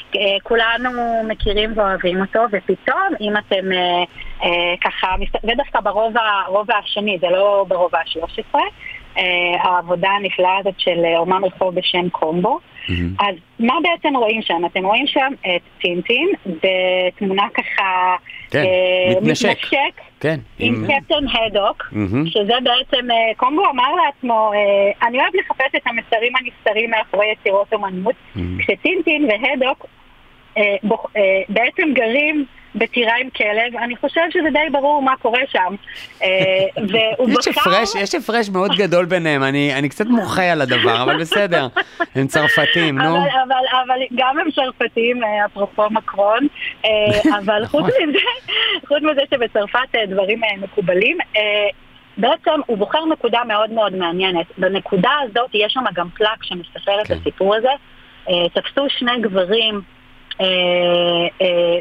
כולנו מכירים ואוהבים אותו, ופתאום אם אתם ככה, ודווקא ברובע השני, זה לא ברובע ה-שלוש עשרה, העבודה הנפלאה הזאת של אומן רחוב בשם קומבו. אז מה בעצם רואים שם? אתם רואים שם את טינטין בתמונה ככה מתנשק עם קפטן הדוק, שזה בעצם קומבו אמר לעצמו, אני אוהב לחפש את המסרים הנסתרים מאחורי יצירות אומנות, כשטינטין והדוק בעצם גרים בטירה עם כלב, אני חושב שזה די ברור מה קורה שם. יש הפרש מאוד גדול ביניהם, אני קצת מוחה על הדבר, אבל בסדר, הם צרפתים, נו. אבל גם הם צרפתים, אפרופו מקרון, אבל חוץ מזה, חוץ מזה שבצרפת דברים מקובלים, בעצם הוא בוחר נקודה מאוד מאוד מעניינת. בנקודה הזאת יש שם גם פלק שמספר את הסיפור הזה. תפסו שני גברים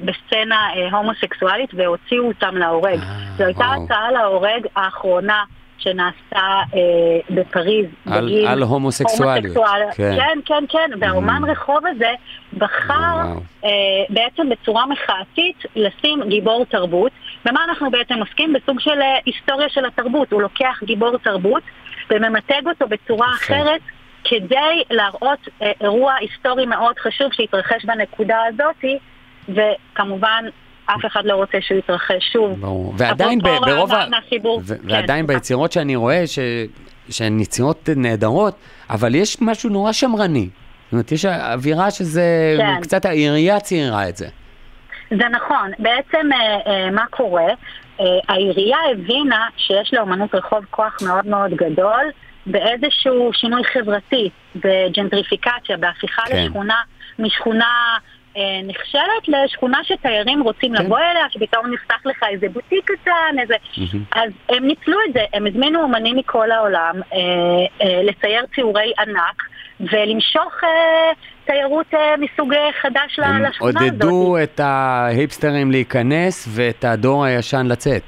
בסצנה הומוסקסואלית והוציאו אותם להורג. זו הייתה הצעה להורג האחרונה שנעשתה אה, בפריז, על, בגיל על הומוסקסואליות. כן. כן, כן, כן, והאומן mm. רחוב הזה בחר אה, בעצם בצורה מחאתית לשים גיבור תרבות, ומה אנחנו בעצם עוסקים? בסוג של אה, היסטוריה של התרבות, הוא לוקח גיבור תרבות וממתג אותו בצורה אחרת, כדי להראות אה, אירוע היסטורי מאוד חשוב שהתרחש בנקודה הזאת, וכמובן אף אחד לא רוצה שהוא יתרחש שוב. ברור. ועדיין ברוב ה... ועדיין ביצירות שאני רואה שהן יצירות נהדרות, אבל יש משהו נורא שמרני. זאת אומרת, יש אווירה שזה קצת העירייה ציירה את זה. זה נכון. בעצם מה קורה? העירייה הבינה שיש לאומנות רחוב כוח מאוד מאוד גדול באיזשהו שינוי חברתי, בג'נטריפיקציה, בהפיכה לשכונה, משכונה נכשלת לשכונה שתיירים רוצים לבוא אליה, שפתאום נפתח לך איזה בוטיק קטן, איזה... אז הם ניצלו את זה, הם הזמינו אומנים מכל העולם לצייר ציורי ענק, ולמשוך תיירות מסוג חדש לשכונה הזאת. הם עודדו את ההיפסטרים להיכנס ואת הדור הישן לצאת.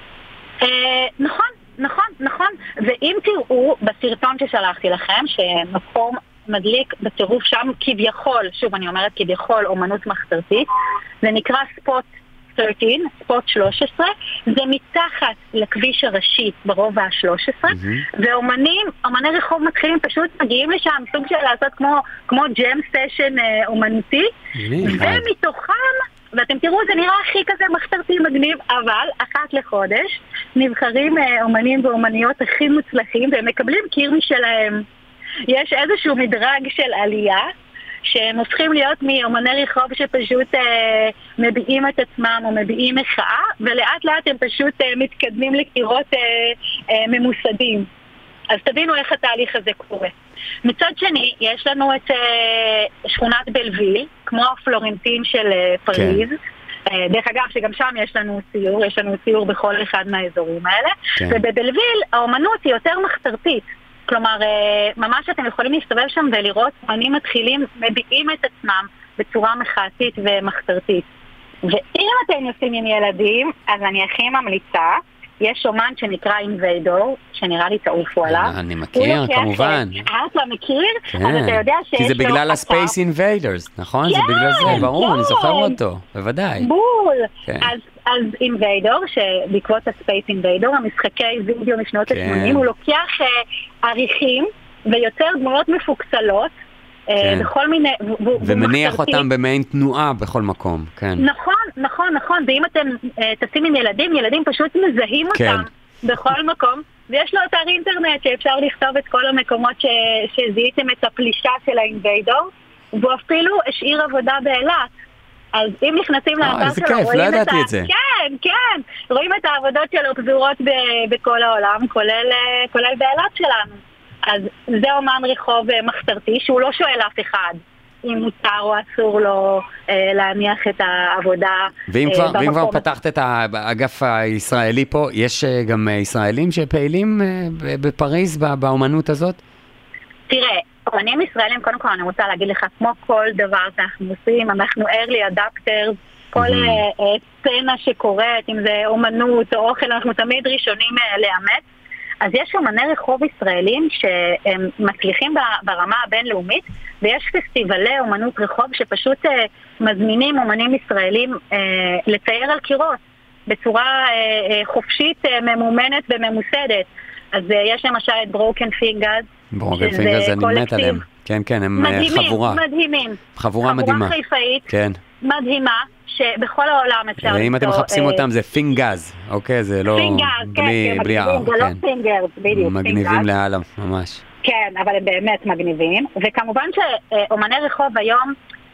נכון, נכון, נכון. ואם תראו בסרטון ששלחתי לכם, שמקום מדליק בטירוף שם כביכול, שוב אני אומרת כביכול, אומנות מחתרתית, זה נקרא ספוט שלוש עשרה, ספוט שלוש עשרה, זה מתחת לכביש הראשי ברובע ה-שלוש עשרה, mm-hmm. ואומנים, אומני רחוב מתחילים פשוט מגיעים לשם, סוג של לעשות כמו, כמו ג'ם סשן אה, אומנותי, mm-hmm. ומתוכם, ואתם תראו, זה נראה הכי כזה מחתרתי מגניב, אבל אחת לחודש נבחרים אה, אומנים ואומניות הכי מוצלחים, והם מקבלים קיר משלהם. יש איזשהו מדרג של עלייה, שהם הופכים להיות מאומני רחוב שפשוט אה, מביעים את עצמם או מביעים מחאה, ולאט לאט הם פשוט אה, מתקדמים לקירות אה, אה, ממוסדים. אז תבינו איך התהליך הזה קורה. מצד שני, יש לנו את אה, שכונת בלוויל, כמו הפלורנטין של אה, פריז, כן. אה, דרך אגב שגם שם יש לנו ציור, יש לנו ציור בכל אחד מהאזורים האלה, כן. ובבלוויל האומנות היא יותר מחתרתית. כלומר, ממש אתם יכולים להסתובב שם ולראות אומנים מתחילים, מביעים את עצמם בצורה מחאתית ומחתרתית. ואם אתם נוסעים עם ילדים, אז אני הכי ממליצה, יש אומן שנקרא אינביידור, שנראה לי תעופו עליו. אני מכיר, כמובן. אתה מכיר? אז אתה יודע שיש לו... כי זה בגלל הספייס אינביידרס, נכון? זה בגלל זה, ברור, אני זוכר אותו, בוודאי. בול. אז אינביידור, שבעקבות הספייס אינביידור, המשחקי וידאו משנות ה-שמונים, הוא לוקח עריכים ויותר דמויות מפוקסלות, בכל מיני... ומניח אותם במעין תנועה בכל מקום, כן. נכון, נכון, נכון, ואם אתם תשים עם ילדים, ילדים פשוט מזהים אותם בכל מקום, ויש לו אתר אינטרנט שאפשר לכתוב את כל המקומות שזיהיתם את הפלישה של האינביידור, והוא אפילו השאיר עבודה באילת. אז אם נכנסים לאתר שלו, כיף, לא ידעתי את זה. כן, כן, רואים את העבודות שלו פזורות בכל העולם, כולל באילת שלנו. אז זה אומן רחוב מחתרתי, שהוא לא שואל אף אחד אם מותר או אסור לו אה, להניח את העבודה. ואם אה, כבר, ואם כבר פתחת את האגף הישראלי פה, יש אה, גם ישראלים שפעילים אה, בפריז באומנות הזאת? תראה, אומנים ישראלים, קודם כל אני רוצה להגיד לך, כמו כל דבר שאנחנו עושים, אנחנו early adapters, כל mm-hmm. אה, סצנה שקורית, אם זה אומנות או אוכל, אנחנו תמיד ראשונים אה, לאמץ. אז יש אומני רחוב ישראלים שהם מצליחים ברמה הבינלאומית, ויש פסטיבלי אומנות רחוב שפשוט אה, מזמינים אומנים ישראלים אה, לצייר על קירות בצורה אה, אה, חופשית, אה, ממומנת וממוסדת. אז אה, יש למשל את ברוקן פינגרס. ברוקן פינגרס, אני מת עליהם. כן, כן, הם מדהימים, חבורה. מדהימים. חבורה מדהימה. חבורה חיפאית, כן. מדהימה. שבכל העולם אפשר... אם אתם מחפשים אותם זה פינגז, אוקיי? זה לא... פינגז, כן, בלי האור, זה לא פינגרס, בדיוק. מגניבים להלאה, ממש. כן, אבל הם באמת מגניבים. וכמובן שאומני רחוב היום,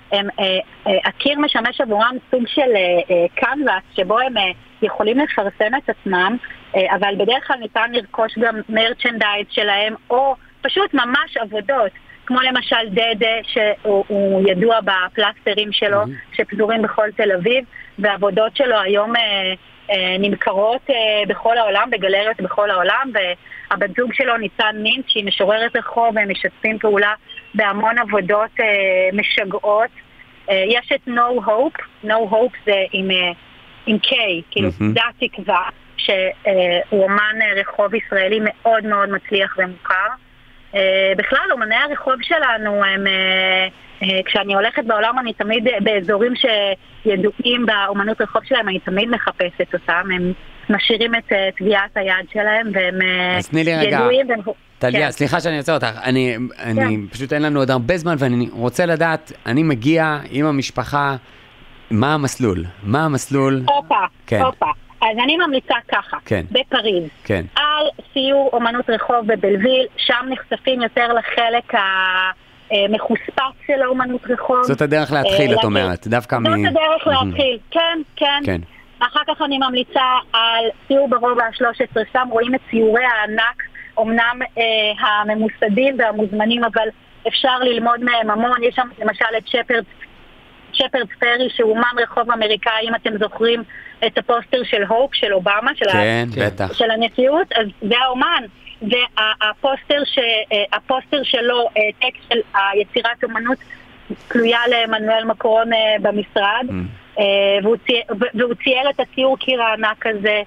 הקיר משמש עבורם סוג של קנבס, שבו הם יכולים לפרסם את עצמם, אבל בדרך כלל ניתן לרכוש גם מרצ'נדייז שלהם, או פשוט ממש עבודות. כמו למשל דדה, שהוא ידוע בפלסטרים שלו, mm-hmm. שפזורים בכל תל אביב, והעבודות שלו היום אה, אה, נמכרות אה, בכל העולם, בגלריות בכל העולם, והבת זוג שלו ניצן מינץ, שהיא משוררת רחוב, והם משתפים פעולה בהמון עבודות אה, משגעות. אה, יש את No Hope, No Hope זה עם, אה, עם K, כאילו mm-hmm. זה התקווה, שהוא אומן רחוב ישראלי מאוד מאוד מצליח ומוכר. בכלל, אומני הרחוב שלנו הם, כשאני הולכת בעולם, אני תמיד באזורים שידועים באומנות רחוב שלהם, אני תמיד מחפשת אותם. הם משאירים את טביעת היד שלהם, והם ידועים. טליה, סליחה שאני יוצא אותך, אני, אני פשוט אין לנו עוד הרבה זמן, ואני רוצה לדעת, אני מגיע עם המשפחה, מה המסלול? מה המסלול? אופה, כן. אופה. אז אני ממליצה ככה, כן. בפריז, כן. על סיור אומנות רחוב בבלוויל, שם נחשפים יותר לחלק המחוספץ של האומנות רחוב. זאת הדרך להתחיל, את אומרת, דווקא מ... זאת הדרך להתחיל, כן, כן. כן. אחר כך אני ממליצה על סיור ברובע ה-שלוש עשרה, שם רואים את ציורי הענק, אמנם אה, הממוסדים והמוזמנים, אבל אפשר ללמוד מהם המון. יש שם למשל את שפרד, שפרד פרי, שהוא אומן רחוב אמריקאי, אם אתם זוכרים את הפוסטר של הוק, של אובמה, של, כן, ה... בטח. של הנשיאות, אז זה האומן. והפוסטר ש... הפוסטר שלו, טקסט של היצירת אומנות, תלויה למנואל מקרון במשרד, mm. והוא, צייר, והוא צייר את הציור קיר הענק הזה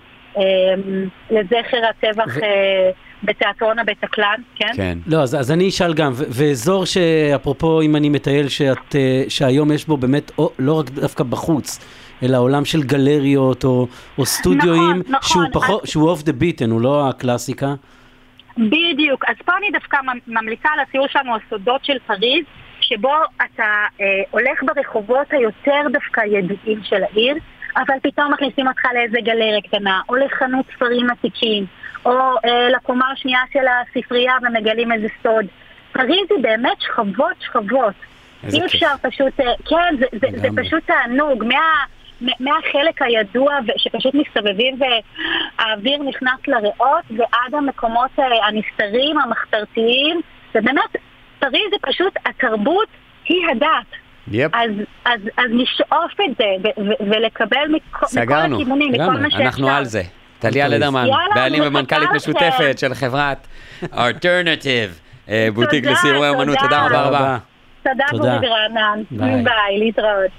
לזכר הטבח ו... בתיאטרון הבטקלן, כן? כן. לא, אז, אז אני אשאל גם, ו- ואזור שאפרופו אם אני מטייל שאת, שהיום יש בו באמת, או, לא רק דווקא בחוץ, אלא עולם של גלריות או, או סטודיואים, נכון, שהוא, נכון, פחות, אז... שהוא off the beaten, הוא לא הקלאסיקה. בדיוק, אז פה אני דווקא ממליצה על הסיור שלנו, הסודות של פריז, שבו אתה אה, הולך ברחובות היותר דווקא ידועים של העיר, אבל פתאום מכניסים אותך לאיזה גלריה קטנה, או לחנות ספרים עתיקים, או אה, לקומה השנייה של הספרייה ומגלים איזה סוד. פריז היא באמת שכבות שכבות. אי אפשר פשוט, אה, כן, זה, זה, זה פשוט תענוג, מה, מהחלק הידוע שפשוט מסתובבים והאוויר נכנס לריאות, ועד המקומות אה, הנסתרים, המחתרתיים, ובאמת, פריז זה פשוט, התרבות היא הדת. Yep. אז, אז, אז לשאוף את זה ו- ו- ולקבל מכל, מכל הכיוונים, מכל מה שאפשר. אנחנו על זה. טליה לדרמן, בעלים ומנכ"לית משותפת של חברת Alternative, בוטיק לסיורי אומנות. תודה רבה רבה. תודה בורי ורענן. ביי, להתראות.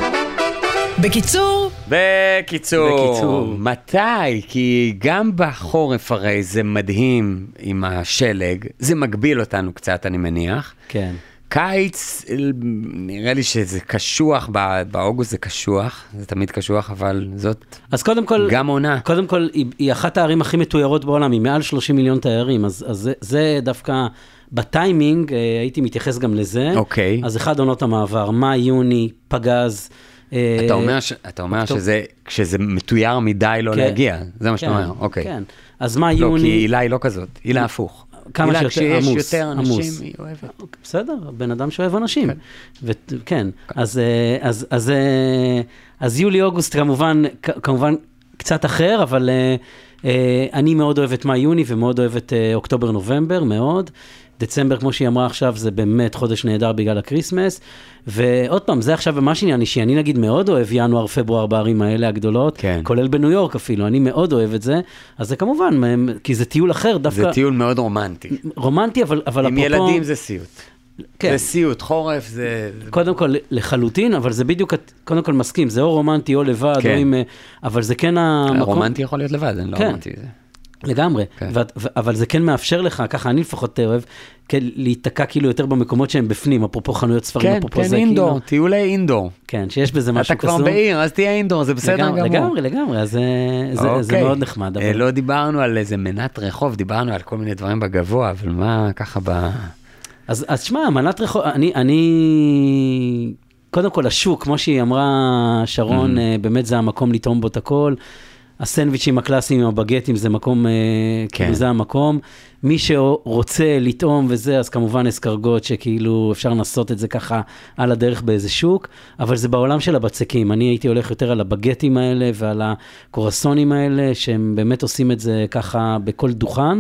בקיצור, בקיצור, מתי? כי גם בחורף הרי זה מדהים עם השלג, זה מגביל אותנו קצת, אני מניח. כן. קיץ, נראה לי שזה קשוח, באוגוסט זה קשוח, זה תמיד קשוח, אבל זאת אז קודם כל, גם עונה. קודם כל, היא, היא אחת הערים הכי מתוירות בעולם, היא מעל שלושים מיליון תיירים, אז, אז זה, זה דווקא בטיימינג, הייתי מתייחס גם לזה. אוקיי. אז אחד עונות המעבר, מאי, יוני, פגז. אתה אומר, ש, אתה אומר שזה, כשזה מתויר מדי לא כן, להגיע, זה מה כן, שאתה אומר, אוקיי. כן, אז מאי, לא, יוני... כי הילה היא לא כזאת, הילה הפוך. כמה שיותר כשיש עמוס, יותר אנשים, עמוס. היא אוהבת. בסדר, בן אדם שאוהב אנשים. כן. ו- כן, אז, אז, אז, אז יולי-אוגוסט כמובן, כמובן קצת אחר, אבל אני מאוד אוהב את מאי-יוני ומאוד אוהב את אוקטובר-נובמבר, מאוד. דצמבר, כמו שהיא אמרה עכשיו, זה באמת חודש נהדר בגלל הקריסמס, ועוד פעם, זה עכשיו ממש עניין אישי, אני נגיד מאוד אוהב ינואר, פברואר בערים האלה הגדולות, כן. כולל בניו יורק אפילו, אני מאוד אוהב את זה, אז זה כמובן, כי זה טיול אחר, דווקא... זה טיול מאוד רומנטי. רומנטי, אבל, אבל עם אפרופו... ילדים זה סיוט. כן. זה סיוט, חורף זה... קודם כל, לחלוטין, אבל זה בדיוק, קודם כל מסכים, זה או רומנטי או לבד, כן. או עם... אבל זה כן המקום... רומנטי יכול להיות לבד, אני לא כן. רומנטי זה. לגמרי, כן. ו- ו- אבל זה כן מאפשר לך, ככה אני לפחות אוהב, כן, להתקע כאילו יותר במקומות שהם בפנים, אפרופו חנויות ספרים, כן, אפרופו כן, זה אינדור, כאילו... טיולי אינדור. כן, שיש בזה משהו אתה קסום. כבר בעיר, אז תהיה אינדור, זה בסדר לגמרי, גמור. לגמרי, לגמרי, אז זה, זה, אוקיי. זה מאוד נחמד. אבל... לא דיברנו על איזה מנת רחוב, דיברנו על כל מיני דברים בגבוה, אבל מה ככה ב... אז, אז שמה, מנת רחוב, אני, אני... קודם כל, השוק, כמו שהיא אמרה, שרון, mm. באמת זה המקום לטעום בו את הכל. הסנדוויצ'ים הקלאסיים עם הבגטים זה מקום, כן. כאילו זה המקום. מי שרוצה לטעום וזה, אז כמובן אסקרגות שכאילו אפשר לנסות את זה ככה על הדרך באיזה שוק, אבל זה בעולם של הבצקים. אני הייתי הולך יותר על הבגטים האלה ועל הקורסונים האלה, שהם באמת עושים את זה ככה בכל דוכן,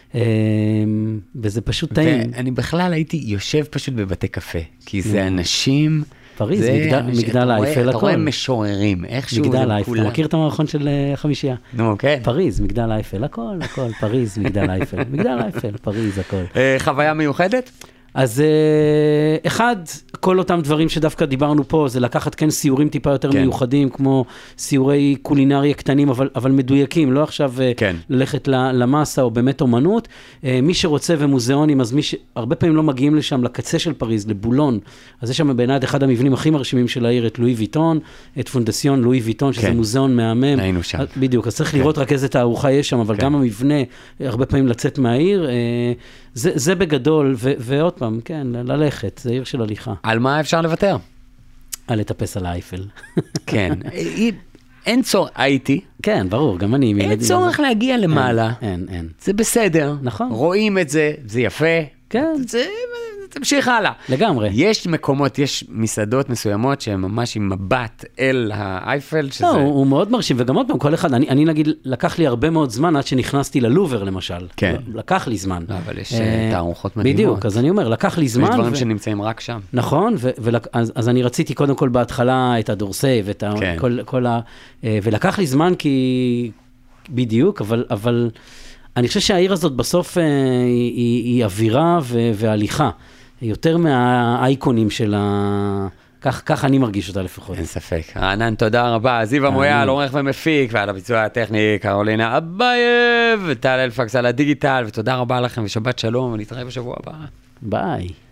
וזה פשוט טעים. ואני בכלל הייתי יושב פשוט בבתי קפה, כי זה אנשים... פריז, מגדל, מגדל האייפל, הכל. אתה רואה משוררים, איכשהו זה מגדל האייפל, אתה מכיר את המערכון של חמישייה? נו, כן. פריז, מגדל האייפל, הכל, הכל, פריז, מגדל האייפל, מגדל האייפל, פריז, הכל. חוויה מיוחדת? אז אחד, כל אותם דברים שדווקא דיברנו פה, זה לקחת כן סיורים טיפה יותר כן. מיוחדים, כמו סיורי קולינריה קטנים, אבל, אבל מדויקים, לא עכשיו כן. ללכת למסה או באמת אומנות. מי שרוצה ומוזיאונים, אז מי ש... הרבה פעמים לא מגיעים לשם, לקצה של פריז, לבולון, אז יש שם בעיניי אחד המבנים הכי מרשימים של העיר, את לואי ויטון, את פונדסיון לואי ויטון, שזה כן. מוזיאון מהמם. היינו שם. בדיוק, אז צריך כן. לראות רק איזה תערוכה יש שם, אבל כן. גם המבנה, הרבה פעמים לצאת מהעיר, זה, זה בגדול, ו, ועוד פעם, כן, ללכת, זה עיר של הליכה. על מה אפשר לוותר? על לטפס על האייפל. כן, אין צורך, הייתי. כן, ברור, גם אני. אין צורך להגיע למעלה. אין, אין. זה בסדר. נכון. רואים את זה, זה יפה. כן. זה... תמשיך הלאה. לגמרי. יש מקומות, יש מסעדות מסוימות שהן ממש עם מבט אל האייפל, שזה... לא, הוא מאוד מרשים, וגם עוד פעם, כל אחד, אני, אני נגיד, לקח לי הרבה מאוד זמן עד שנכנסתי ללובר, למשל. כן. לקח לי זמן. לא, אבל יש תערוכות מדהימות. בדיוק, אז אני אומר, לקח לי זמן. יש דברים שנמצאים רק שם. נכון, אז אני רציתי קודם כל בהתחלה את הדורסי, ואת כל ה... ולקח לי זמן כי... בדיוק, אבל... אני חושב שהעיר הזאת בסוף היא, היא אווירה ו- והליכה, יותר מהאייקונים של ה... כך, כך אני מרגיש אותה לפחות. אין ספק. רענן, תודה רבה. זיו המויאל, עורך ומפיק, ועל הביצוע הטכני, קרולינה אבייב, וטל אלפקס על הדיגיטל, ותודה רבה לכם, ושבת שלום, ונתראה בשבוע הבא. ביי.